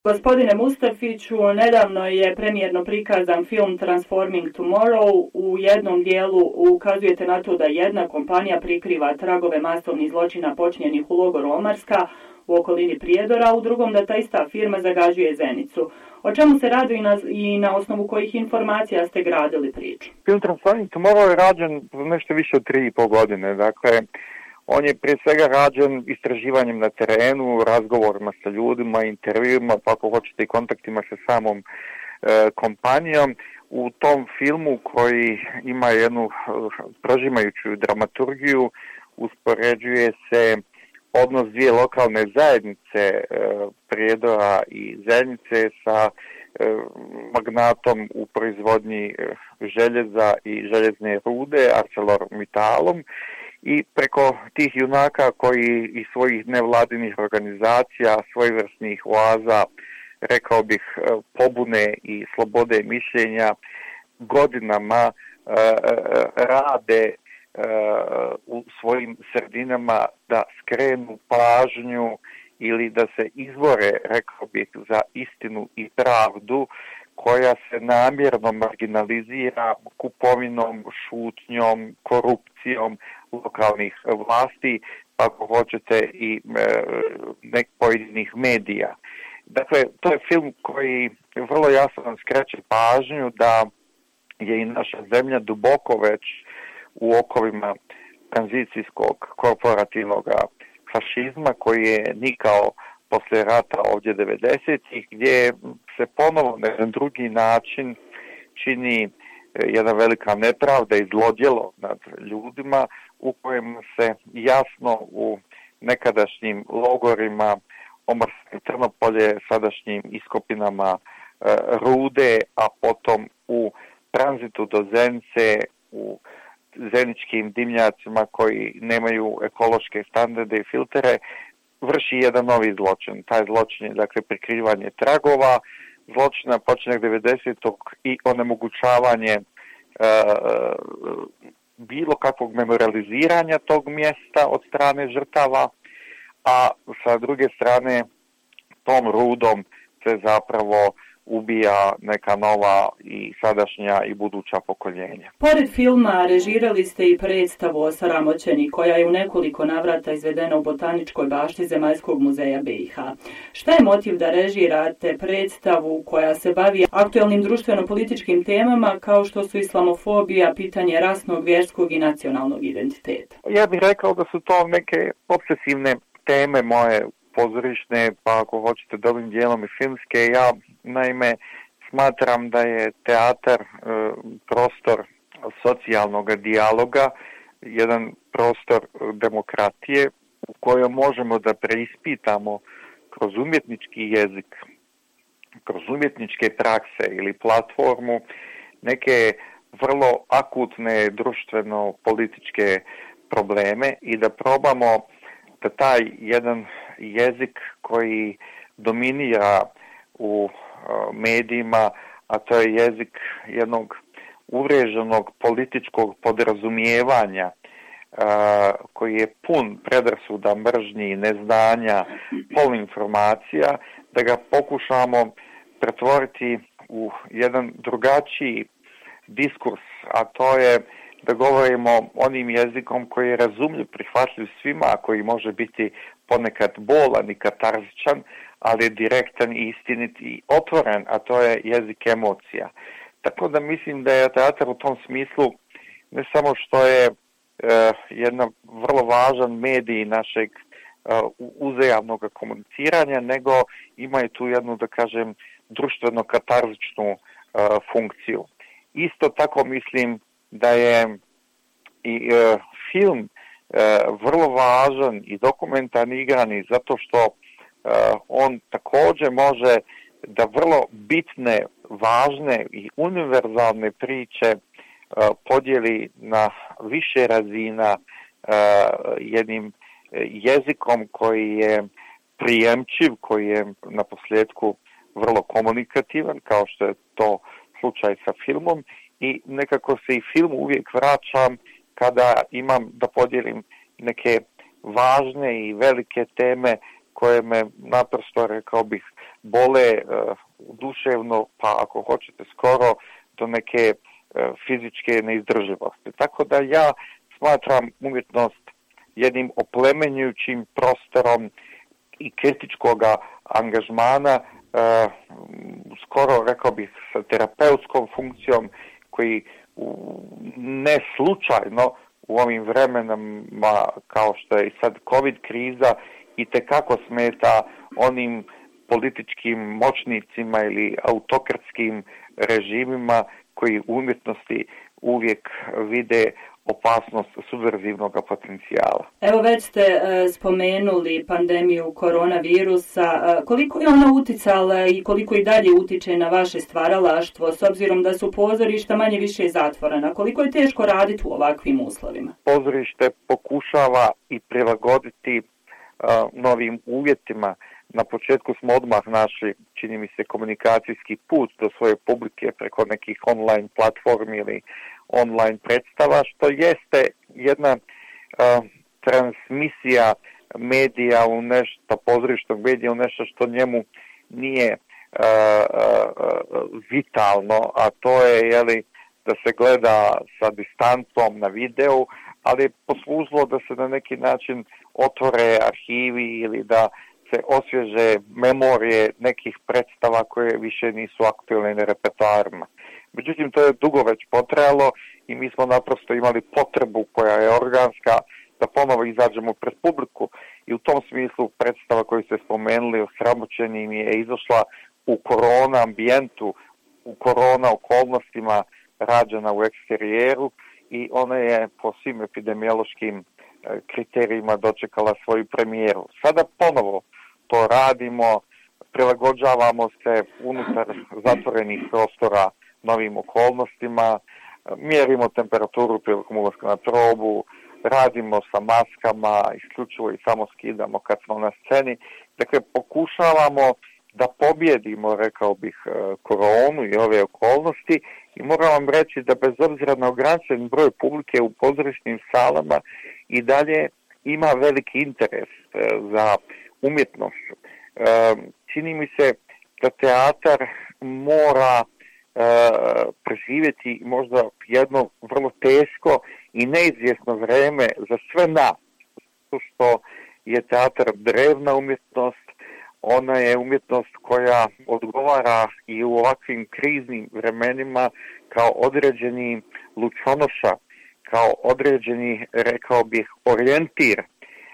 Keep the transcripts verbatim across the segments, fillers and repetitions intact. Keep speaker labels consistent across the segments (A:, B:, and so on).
A: Gospodine Mustafiću, nedavno je premijerno prikazan film Transforming Tomorrow. U jednom dijelu ukazujete na to da jedna kompanija prikriva tragove masovnih zločina počinjenih u logoru Omarska u okolini Prijedora, u drugom da ta ista firma zagađuje Zenicu. O čemu se radi i na, i na osnovu kojih informacija ste gradili priču?
B: Film Transforming Tomorrow je rađen nešto više od tri i pol godine. Dakle, on je prije svega rađen istraživanjem na terenu, razgovorima sa ljudima, intervjuima, pa ako hoćete i kontaktima sa samom e, kompanijom. U tom filmu koji ima jednu prožimajuću dramaturgiju, uspoređuje se odnos dvije lokalne zajednice, e, Prijedora i Zenice, sa e, magnatom u proizvodnji željeza i željezne rude, ArcelorMittalom. I preko tih junaka koji iz svojih nevladinih organizacija, svojevrsnih oaza, rekao bih, pobune i slobode mišljenja, godinama e, rade e, u svojim sredinama da skrenu pažnju ili da se izbore, rekao bih, za istinu i pravdu koja se namjerno marginalizira kupovinom, šutnjom, korupcijom lokalnih vlasti, ako hoćete i e, nek pojedinih medija. Dakle, to je film koji vrlo jasno skreće pažnju da je i naša zemlja duboko već u okovima tranzicijskog korporativnog fašizma koji je nikao poslije rata ovdje devedesetih, gdje se ponovo na jedan drugi način čini jedna velika nepravda i zlodjelo nad ljudima, u kojem se jasno u nekadašnjim logorima Omarsko i Trnopolje, sadašnjim iskopinama e, rude, a potom u tranzitu do Zenice, u zeničkim dimnjacima koji nemaju ekološke standarde i filtere, vrši jedan novi zločin. Taj zločin je, dakle, prikrivanje tragova zločina početak devedesetog i onemogućavanje e, bilo kakvog memorializiranja tog mjesta od strane žrtava, a sa druge strane tom rudom se zapravo ubija neka nova i sadašnja i buduća pokoljenja.
A: Pored filma režirali ste i predstavu o Saramoćeni koja je u nekoliko navrata izvedena u Botaničkoj bašti Zemaljskog muzeja be i ha. Šta je motiv da režirate predstavu koja se bavi aktuelnim društveno-političkim temama kao što su islamofobija, pitanje rasnog, vjerskog i nacionalnog identiteta?
B: Ja bih rekao da su to neke obsesivne teme moje pozorišne, pa ako hoćete dobrim dijelom i filmske. Ja naime smatram da je teatar e, prostor socijalnog dijaloga, jedan prostor demokratije u kojem možemo da preispitamo kroz umjetnički jezik, kroz umjetničke prakse ili platformu neke vrlo akutne društveno-političke probleme i da probamo da taj jedan jezik koji dominira u uh, medijima, a to je jezik jednog uvriježenog političkog podrazumijevanja uh, koji je pun predrasuda, mržnji, neznanja, polinformacija, da ga pokušamo pretvoriti u jedan drugačiji diskurs, a to je da govorimo onim jezikom koji je razumljiv, prihvatljiv svima, a koji može biti ponekad bolan i katarzičan, ali je direktan i istinit i otvoren, a to je jezik emocija. Tako da mislim da je teatar u tom smislu ne samo što je e, jedan vrlo važan medij našeg e, uzajamnog komuniciranja, nego ima i tu jednu, da kažem, društveno-katarzičnu e, funkciju. Isto tako mislim da je i e, film e, vrlo važan i dokumentarni igrani zato što e, on također može da vrlo bitne, važne i univerzalne priče e, podijeli na više razina e, jednim jezikom koji je prijemčiv, koji je na posljedku vrlo komunikativan, kao što je to slučaj sa filmom. I nekako se i film uvijek vraćam kada imam da podijelim neke važne i velike teme koje me naprosto, rekao bih, bole duševno, pa ako hoćete skoro do neke fizičke neizdrživosti. Tako da ja smatram umjetnost jednim oplemenjujućim prostorom i kritičkog angažmana, skoro rekao bih sa terapeutskom funkcijom, koji ne slučajno u ovim vremenama kao što je i sad COVID kriza i tekako smeta onim političkim moćnicima ili autokratskim režimima koji u umjetnosti uvijek vide opasnost subverzivnog potencijala.
A: Evo već ste e, spomenuli pandemiju koronavirusa. E, koliko je ona uticala i koliko i dalje utiče na vaše stvaralaštvo, s obzirom da su pozorišta manje više zatvorena? Koliko je teško raditi u ovakvim uslovima?
B: Pozorište pokušava i prilagoditi e, novim uvjetima. Na početku smo odmah našli, čini mi se, komunikacijski put do svoje publike preko nekih online platformi ili online predstava, što jeste jedna uh, transmisija medija u nešto, pozorišnog medija u nešto što njemu nije uh, uh, vitalno, a to je, jeli, da se gleda sa distancom na videu, ali je poslužilo da se na neki način otvore arhivi ili da se osvježe memorije nekih predstava koje više nisu aktualne na repertoarima. Međutim, to je dugo već potrajalo i mi smo naprosto imali potrebu koja je organska da ponovo izađemo pred publiku i u tom smislu predstava koju ste spomenuli o Sramoćeni je izašla u korona ambijentu, u korona okolnostima, rađena u eksterijeru i ona je po svim epidemiološkim kriterijima dočekala svoju premijeru. Sada ponovo to radimo, prilagođavamo se unutar zatvorenih prostora novim okolnostima, mjerimo temperaturu prilikom ulaska na probu, radimo sa maskama, isključivo i samo skidamo kad smo na sceni. Dakle, pokušavamo da pobjedimo, rekao bih, koronu i ove okolnosti i moram vam reći da bez obzira na ograničen broj publike u pozorišnim salama i dalje ima veliki interes za umjetnošću. Čini mi se da teatar mora preživjeti možda jedno vrlo teško i neizvjesno vrijeme za sve nas, što je teatar drevna umjetnost, ona je umjetnost koja odgovara i u ovakvim kriznim vremenima kao određeni lučonoša, kao određeni, rekao bih, orijentir,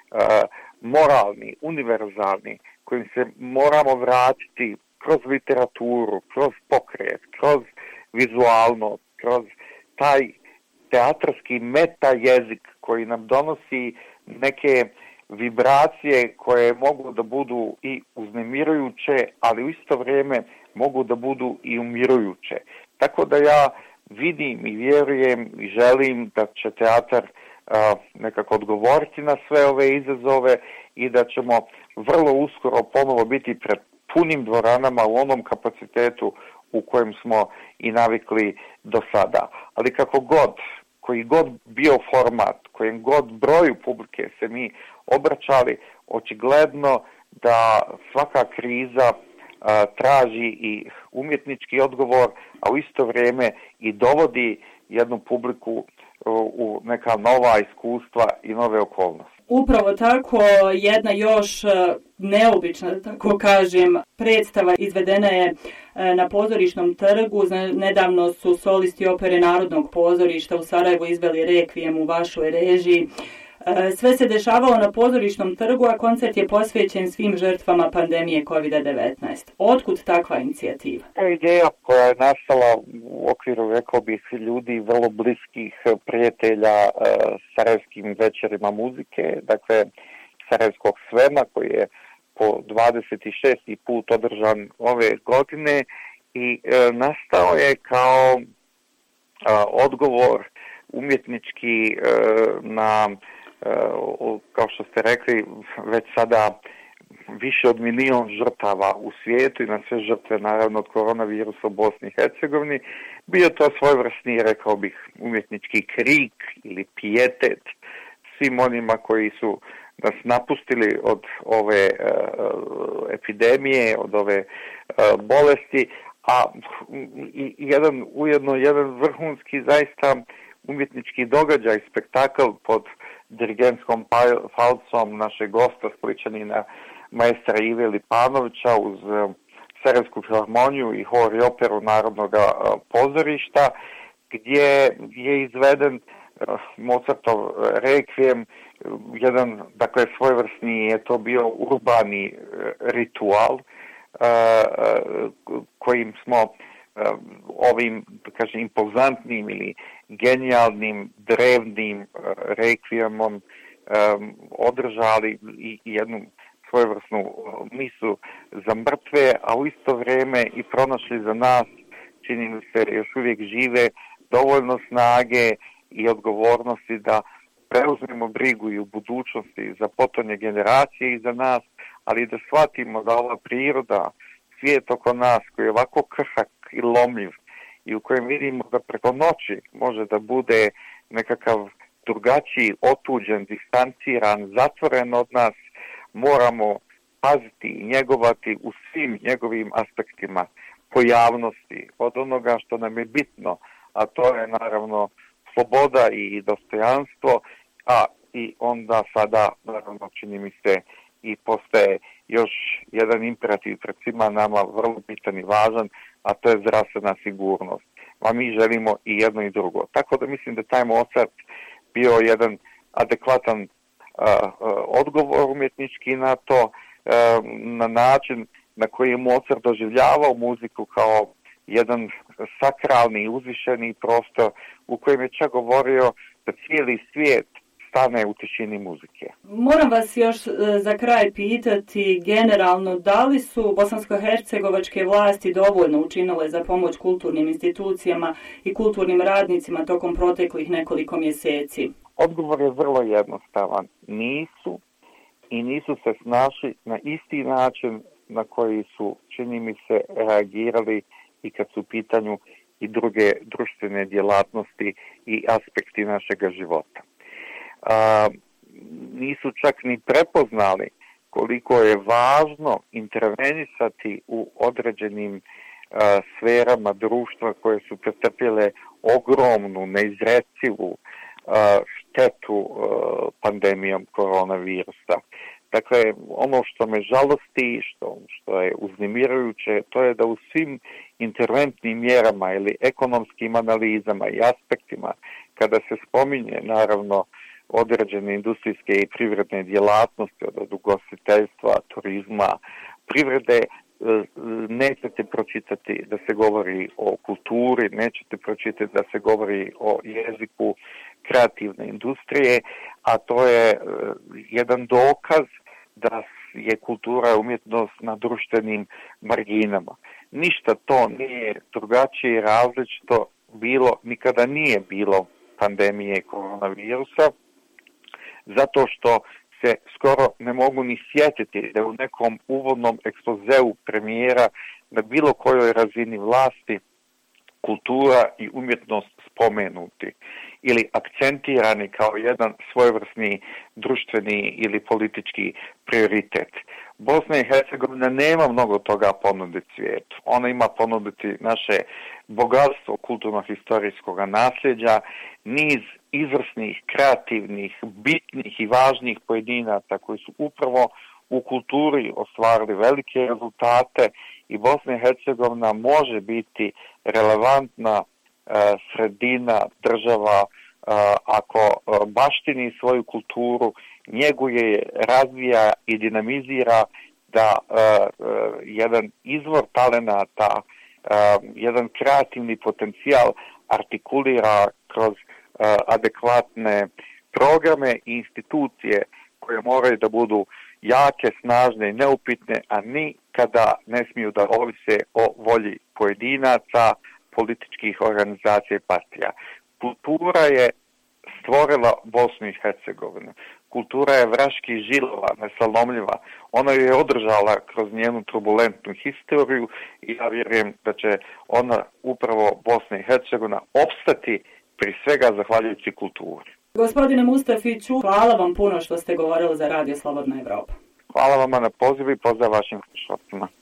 B: moralni, univerzalni, kojim se moramo vratiti kroz literaturu, kroz pokret, kroz vizualnost, kroz taj teatarski meta jezik koji nam donosi neke vibracije koje mogu da budu i uznemirujuće, ali u isto vrijeme mogu da budu i umirujuće. Tako da ja vidim i vjerujem i želim da će teatar uh, nekako odgovoriti na sve ove izazove i da ćemo vrlo uskoro ponovo biti pred punim dvoranama u onom kapacitetu u kojem smo i navikli do sada. Ali kako god, koji god bio format, kojem god broju publike se mi obraćali, očigledno da svaka kriza a, traži i umjetnički odgovor, a u isto vrijeme i dovodi jednu publiku u, u neka nova iskustva i nove okolnosti.
A: Upravo tako, jedna još neobična, da tako kažem, predstava izvedena je na Pozorišnom trgu. Nedavno su solisti opere Narodnog pozorišta u Sarajevu izveli rekvijem u vašoj režiji. Sve se dešavalo na Pozorišnom trgu, a koncert je posvećen svim žrtvama pandemije kovid devetnaest. Otkud takva inicijativa?
B: To je ideja koja je nastala u okviru, rekao bih, ljudi vrlo bliskih prijatelja e, sarajevskim večerima muzike, dakle Sarajevskog svema koji je po dvadeset šesti put održan ove godine i e, nastao je kao e, odgovor umjetnički e, na kao što ste rekli, već sada više od milion žrtava u svijetu i na sve žrtve, naravno, od koronavirusa u Bosni i Hercegovini. Bio to svojevrsni, rekao bih, umjetnički krik ili pijetet svim onima koji su nas napustili od ove uh, epidemije, od ove uh, bolesti, a i, jedan, ujedno jedan vrhunski zaista umjetnički događaj, spektakl pod dirigentskom falcom našeg gosta Splićanina maestra Ive Lipanovića uz uh, Sarajevsku filharmoniju i hor i operu Narodnog uh, pozorišta, gdje je izveden uh, Mozartov rekvijem, jedan, dakle, svojevrsni je to bio urbani uh, ritual uh, uh, kojim smo uh, ovim, da kažem, impozantnim ili genijalnim, drevnim uh, rekvijemom um, održali i jednu svojevrsnu misu za mrtve, a u isto vrijeme i pronašli za nas, čini mi se još uvijek žive, dovoljno snage i odgovornosti da preuzmemo brigu i u budućnosti za potonje generacije i za nas, ali da shvatimo da ova priroda, svijet oko nas koji je ovako krhak i lomljiv i u kojem vidimo da preko noći može da bude nekakav drugačiji, otuđen, distanciran, zatvoren od nas, moramo paziti i njegovati u svim njegovim aspektima pojavnosti, od onoga što nam je bitno, a to je naravno sloboda i dostojanstvo, a i onda sada, naravno, čini mi se, i postaje još jedan imperativ pred svima nama vrlo bitan i važan, a to je zdravstvena sigurnost. A mi želimo i jedno i drugo. Tako da mislim da taj Mozart bio jedan adekvatan uh, uh, odgovor umjetnički na to, uh, na način na koji je Mozart doživljavao muziku kao jedan sakralni i uzvišeni prostor u kojem je čak govorio da cijeli svijet stane u tišini muzike.
A: Moram vas još za kraj pitati generalno, da li su bosansko-hercegovačke vlasti dovoljno učinile za pomoć kulturnim institucijama i kulturnim radnicima tokom proteklih nekoliko mjeseci?
B: Odgovor je vrlo jednostavan. Nisu i nisu se snašli na isti način na koji su, čini mi se, reagirali i kad su u pitanju i druge društvene djelatnosti i aspekti našega života. A, nisu čak ni prepoznali koliko je važno intervenisati u određenim a, sferama društva koje su pretrpjele ogromnu, neizrecivu a, štetu a, pandemijom koronavirusa. Dakle, ono što me žalosti, što, što je uznemirujuće, to je da u svim interventnim mjerama ili ekonomskim analizama i aspektima, kada se spominje, naravno, određene industrijske i privredne djelatnosti, od ugostiteljstva, turizma, privrede, nećete pročitati da se govori o kulturi, nećete pročitati da se govori o jeziku kreativne industrije, a to je jedan dokaz da je kultura i umjetnost na društvenim marginama. Ništa to nije drugačije i različito bilo, nikada nije bilo pandemije koronavirusa, zato što se skoro ne mogu ni sjetiti da u nekom uvodnom ekspozeu premijera na bilo kojoj razini vlasti kultura i umjetnost spomenuti ili akcentirani kao jedan svojevrsni društveni ili politički prioritet. Bosna i Hercegovina nema mnogo toga ponuditi svijetu. Ona ima ponuditi naše bogatstvo kulturno-historijskog nasljeđa, niz izvrsnih, kreativnih, bitnih i važnih pojedinaca koji su upravo u kulturi ostvarili velike rezultate i Bosna i Hercegovina može biti relevantna uh, sredina, država uh, ako uh, baštini svoju kulturu, njeguje, razvija i dinamizira da uh, uh, jedan izvor talenata, uh, jedan kreativni potencijal artikulira kroz uh, adekvatne programe i institucije koje moraju da budu jake, snažne i neupitne, a nikada ne smiju da ovise o volji pojedinaca, političkih organizacija i partija. Kultura je stvorila Bosnu i Hercegovinu. Kultura je vraški žilova, nesalomljiva. Ona je održala kroz njenu turbulentnu historiju i ja vjerujem da će ona upravo Bosna i Hercegovina opstati pri svega zahvaljujući kulturi.
A: Gospodine Mustafiću, hvala vam puno što ste govorili za Radio Slobodna Evropa.
B: Hvala vama na pozivu i pozdrav vašim slušalcima.